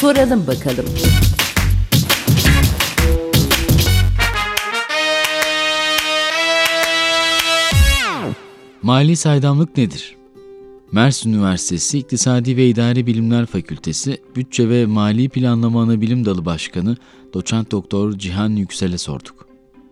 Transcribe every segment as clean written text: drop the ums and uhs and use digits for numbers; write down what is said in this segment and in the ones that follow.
Soralım bakalım. Mali saydamlık nedir? Mersin Üniversitesi İktisadi ve İdari Bilimler Fakültesi Bütçe ve Mali Planlama Anabilim Dalı Başkanı Doçent Doktor Cihan Yüksel'e sorduk.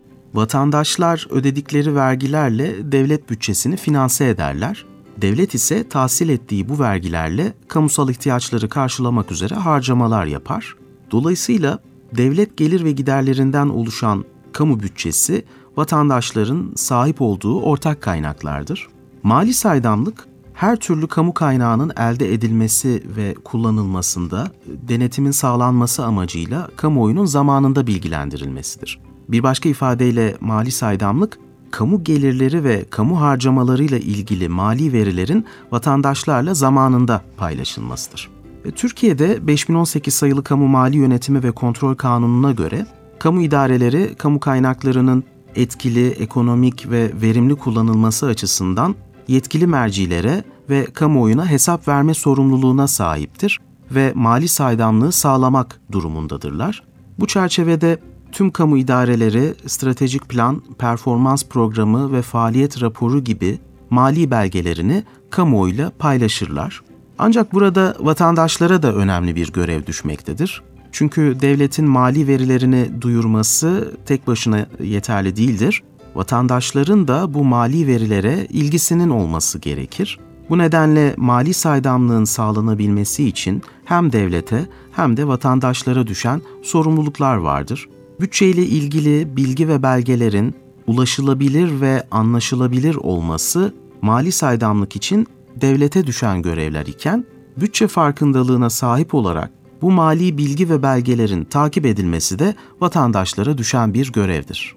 Vatandaşlar ödedikleri vergilerle devlet bütçesini finanse ederler. Devlet ise tahsil ettiği bu vergilerle kamusal ihtiyaçları karşılamak üzere harcamalar yapar. Dolayısıyla devlet gelir ve giderlerinden oluşan kamu bütçesi vatandaşların sahip olduğu ortak kaynaklardır. Mali saydamlık, her türlü kamu kaynağının elde edilmesi ve kullanılmasında denetimin sağlanması amacıyla kamuoyunun zamanında bilgilendirilmesidir. Bir başka ifadeyle mali saydamlık, kamu gelirleri ve kamu harcamalarıyla ilgili mali verilerin vatandaşlarla zamanında paylaşılmasıdır. Türkiye'de 5018 sayılı Kamu Mali Yönetimi ve Kontrol Kanunu'na göre kamu idareleri kamu kaynaklarının etkili, ekonomik ve verimli kullanılması açısından yetkili mercilere ve kamuoyuna hesap verme sorumluluğuna sahiptir ve mali saydamlığı sağlamak durumundadırlar. Bu çerçevede tüm kamu idareleri stratejik plan, performans programı ve faaliyet raporu gibi mali belgelerini kamuoyuyla paylaşırlar. Ancak burada vatandaşlara da önemli bir görev düşmektedir. Çünkü devletin mali verilerini duyurması tek başına yeterli değildir. Vatandaşların da bu mali verilere ilgisinin olması gerekir. Bu nedenle mali saydamlığın sağlanabilmesi için hem devlete hem de vatandaşlara düşen sorumluluklar vardır. Bütçeyle ilgili bilgi ve belgelerin ulaşılabilir ve anlaşılabilir olması mali saydamlık için devlete düşen görevler iken, bütçe farkındalığına sahip olarak bu mali bilgi ve belgelerin takip edilmesi de vatandaşlara düşen bir görevdir.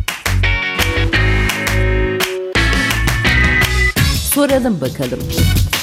Soralım bakalım.